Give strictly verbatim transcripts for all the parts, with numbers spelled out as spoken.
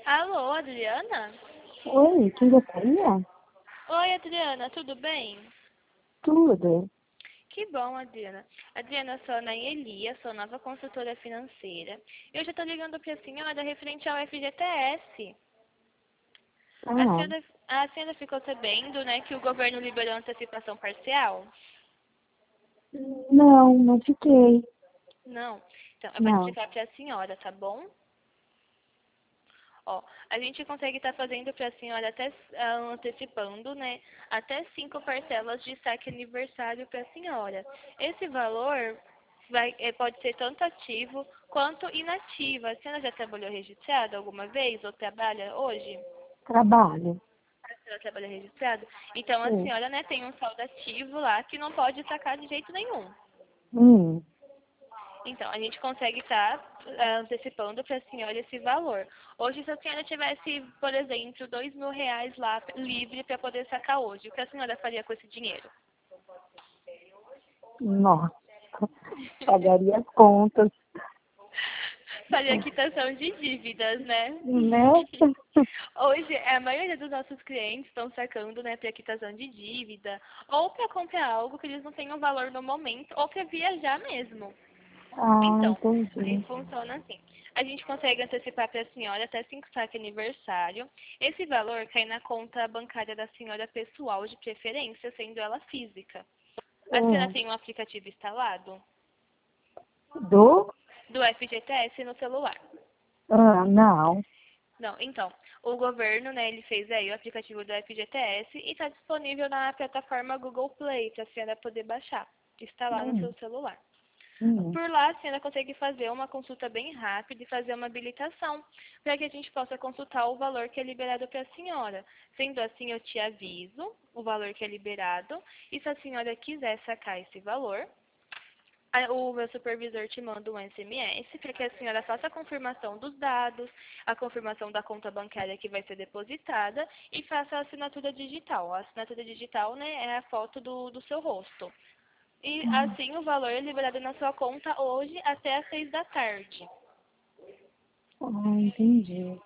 Alô, Adriana? Oi, quem gostaria? Oi, Adriana, tudo bem? Tudo. Que bom, Adriana. Adriana, eu sou a Naeli, sou nova consultora financeira. Eu já estou ligando para a senhora referente ao F G T S. A Ah, senhora, a senhora ficou sabendo, né, que o governo liberou antecipação parcial? não, não fiquei. Não. Então, eu vou Não. explicar para a senhora, tá bom? Ó, a gente consegue estar fazendo para a senhora até ah, antecipando, né? Até cinco parcelas de saque aniversário para a senhora. Esse valor vai, eh, pode ser tanto ativo quanto inativo. A senhora já trabalhou registrado alguma vez ou trabalha hoje? Trabalho. A senhora trabalha registrado? Então a Sim. senhora, né, tem um saldo ativo lá que não pode sacar de jeito nenhum. Hum. Então, a gente consegue estar antecipando para a senhora esse valor. Hoje, se a senhora tivesse, por exemplo, dois mil reais lá livre para poder sacar hoje, o que a senhora faria com esse dinheiro? Nossa. Pagaria as contas, Faria quitação de dívidas, né? né? Hoje, a maioria dos nossos clientes estão sacando, né, para quitação de dívida, ou para comprar algo que eles não tenham valor no momento, ou para viajar mesmo. Ah, Então, aí entendi. funciona assim. A gente consegue antecipar para a senhora até cinco saques aniversário. Esse valor cai na conta bancária da senhora pessoal de preferência, sendo ela física. A senhora Ah, tem um aplicativo instalado do? do F G T S no celular? Ah, não. Não, então, o governo, né, ele fez aí o aplicativo do F G T S e está disponível na plataforma Google Play para a senhora poder baixar, instalar no seu Hum, celular. hum. Por lá, a senhora consegue fazer uma consulta bem rápida e fazer uma habilitação, para que a gente possa consultar o valor que é liberado para a senhora. Sendo assim, eu te aviso o valor que é liberado, e se a senhora quiser sacar esse valor, a- o meu supervisor te manda um S M S para que a senhora faça a confirmação dos dados, a confirmação da conta bancária que vai ser depositada e faça a assinatura digital. A assinatura digital, né, é a foto do, do seu rosto. E assim o valor é liberado na sua conta hoje até às seis da tarde. Ah, entendi.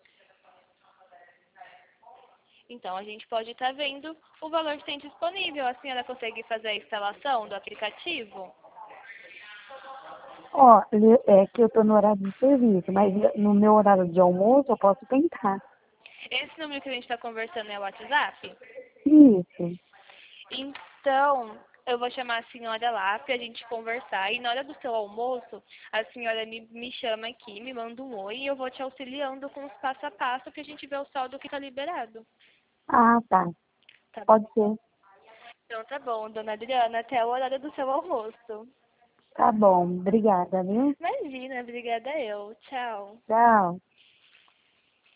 Então a gente pode estar vendo o valor que tem disponível. A senhora consegue fazer a instalação do aplicativo? Ó, le- é que eu tô no horário de serviço, mas no meu horário de almoço eu posso tentar. Esse número que a gente está conversando é o WhatsApp? Isso. Então, eu vou chamar a senhora lá para a gente conversar. E na hora do seu almoço, a senhora me, me chama aqui, me manda um oi e eu vou te auxiliando com os passo a passo para a gente ver o saldo que está liberado. Ah, tá. Tá bom? Pode ser. Então tá bom, dona Adriana, até o horário do seu almoço. Tá bom. Obrigada, viu? Imagina, obrigada eu. Tchau. Tchau.